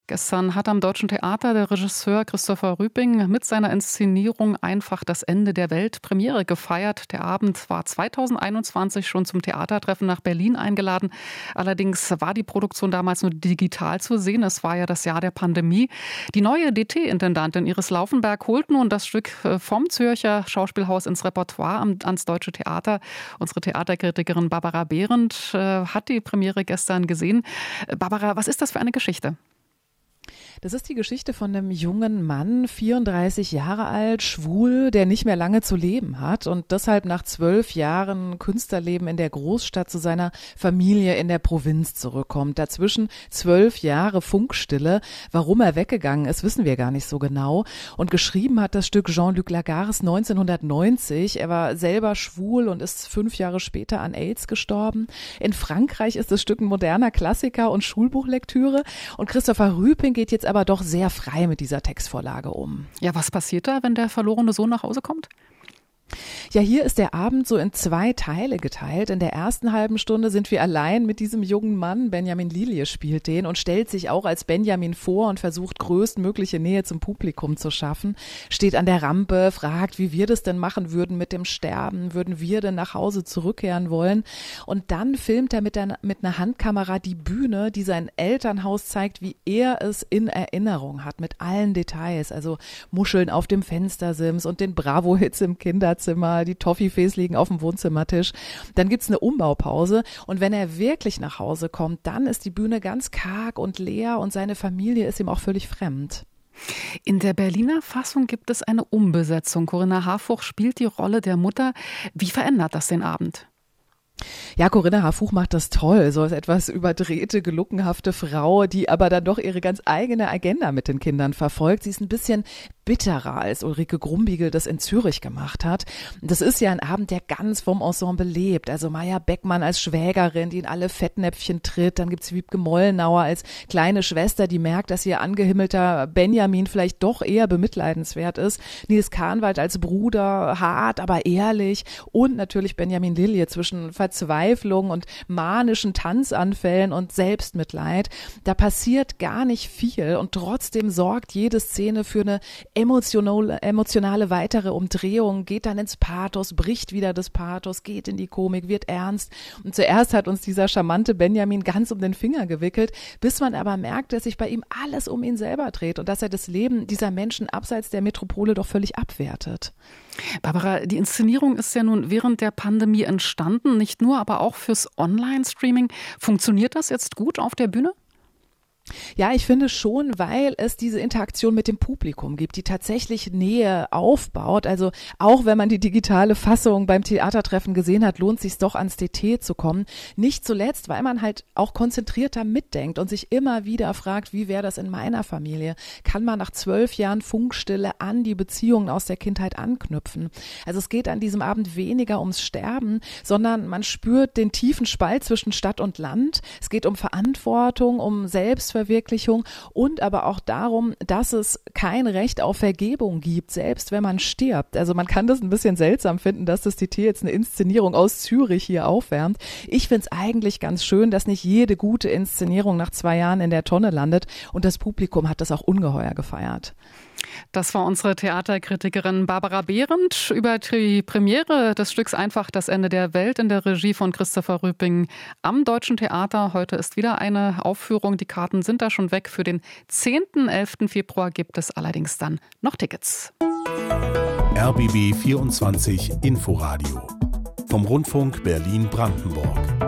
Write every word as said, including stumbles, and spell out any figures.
Gestern hat am Deutschen Theater der Regisseur Christopher Rüping mit seiner Inszenierung Einfach das Ende der Welt Premiere gefeiert. Der Abend war zweitausendeinundzwanzig schon zum Theatertreffen nach Berlin eingeladen. Allerdings war die Produktion damals nur digital zu sehen. Es war ja das Jahr der Pandemie. Die neue D T-Intendantin Iris Laufenberg holt nun das Stück vom Zürcher Schauspielhaus ins Repertoire ans Deutsche Theater. Unsere Theaterkritikerin Barbara Behrendt äh, hat die Premiere gestern gesehen. Barbara, was ist das für eine Geschichte? Das ist die Geschichte von einem jungen Mann, vierunddreißig Jahre alt, schwul, der nicht mehr lange zu leben hat und deshalb nach zwölf Jahren Künstlerleben in der Großstadt zu seiner Familie in der Provinz zurückkommt. Dazwischen zwölf Jahre Funkstille. Warum er weggegangen ist, wissen wir gar nicht so genau. Und geschrieben hat das Stück Jean-Luc Lagarce neunzehnhundertneunzig. Er war selber schwul und ist fünf Jahre später an AIDS gestorben. In Frankreich ist das Stück ein moderner Klassiker und Schulbuchlektüre. Und Christopher Rüping geht jetzt aber doch sehr frei mit dieser Textvorlage um. Ja, was passiert da, wenn der verlorene Sohn nach Hause kommt? Ja, hier ist der Abend so in zwei Teile geteilt. In der ersten halben Stunde sind wir allein mit diesem jungen Mann. Benjamin Lilje spielt den und stellt sich auch als Benjamin vor und versucht größtmögliche Nähe zum Publikum zu schaffen. Steht an der Rampe, fragt, wie wir das denn machen würden mit dem Sterben. Würden wir denn nach Hause zurückkehren wollen? Und dann filmt er mit, der, mit einer Handkamera die Bühne, die sein Elternhaus zeigt, wie er es in Erinnerung hat, mit allen Details. Also Muscheln auf dem Fenstersims und den Bravo-Hits im Kinderzimmer. Die Toffifees liegen auf dem Wohnzimmertisch. Dann gibt's eine Umbaupause und wenn er wirklich nach Hause kommt, dann ist die Bühne ganz karg und leer und seine Familie ist ihm auch völlig fremd. In der Berliner Fassung gibt es eine Umbesetzung. Corinna Harfuch spielt die Rolle der Mutter. Wie verändert das den Abend? Ja, Corinna Harfuch macht das toll, so als etwas überdrehte, geluckenhafte Frau, die aber dann doch ihre ganz eigene Agenda mit den Kindern verfolgt. Sie ist ein bisschen bitterer, als Ulrike Grumbiegel das in Zürich gemacht hat. Das ist ja ein Abend, der ganz vom Ensemble lebt. Also Maja Beckmann als Schwägerin, die in alle Fettnäpfchen tritt. Dann gibt's Wiebke Mollnauer als kleine Schwester, die merkt, dass ihr angehimmelter Benjamin vielleicht doch eher bemitleidenswert ist. Nils Kahnwald als Bruder, hart, aber ehrlich. Und natürlich Benjamin Lilje zwischen Verzweiflung und manischen Tanzanfällen und Selbstmitleid. Da passiert gar nicht viel und trotzdem sorgt jede Szene für eine emotionale, emotionale weitere Umdrehung, geht dann ins Pathos, bricht wieder das Pathos, geht in die Komik, wird ernst. Und zuerst hat uns dieser charmante Benjamin ganz um den Finger gewickelt, bis man aber merkt, dass sich bei ihm alles um ihn selber dreht und dass er das Leben dieser Menschen abseits der Metropole doch völlig abwertet. Barbara, die Inszenierung ist ja nun während der Pandemie entstanden, nicht nur, aber auch fürs Online-Streaming. Funktioniert das jetzt gut auf der Bühne? Ja, ich finde schon, weil es diese Interaktion mit dem Publikum gibt, die tatsächlich Nähe aufbaut. Also auch wenn man die digitale Fassung beim Theatertreffen gesehen hat, lohnt es sich doch ans D T zu kommen. Nicht zuletzt, weil man halt auch konzentrierter mitdenkt und sich immer wieder fragt, wie wäre das in meiner Familie? Kann man nach zwölf Jahren Funkstille an die Beziehungen aus der Kindheit anknüpfen? Also es geht an diesem Abend weniger ums Sterben, sondern man spürt den tiefen Spalt zwischen Stadt und Land. Es geht um Verantwortung, um Selbstverwirklichung und aber auch darum, dass es kein Recht auf Vergebung gibt, selbst wenn man stirbt. Also man kann das ein bisschen seltsam finden, dass das D T jetzt eine Inszenierung aus Zürich hier aufwärmt. Ich finde es eigentlich ganz schön, dass nicht jede gute Inszenierung nach zwei Jahren in der Tonne landet und das Publikum hat das auch ungeheuer gefeiert. Das war unsere Theaterkritikerin Barbara Behrendt über die Premiere des Stücks Einfach das Ende der Welt in der Regie von Christopher Rüping am Deutschen Theater. Heute ist wieder eine Aufführung. Die Karten sind da schon weg. Für den zehnten, elften Februar gibt es allerdings dann noch Tickets. R B B vierundzwanzig Inforadio vom Rundfunk Berlin-Brandenburg.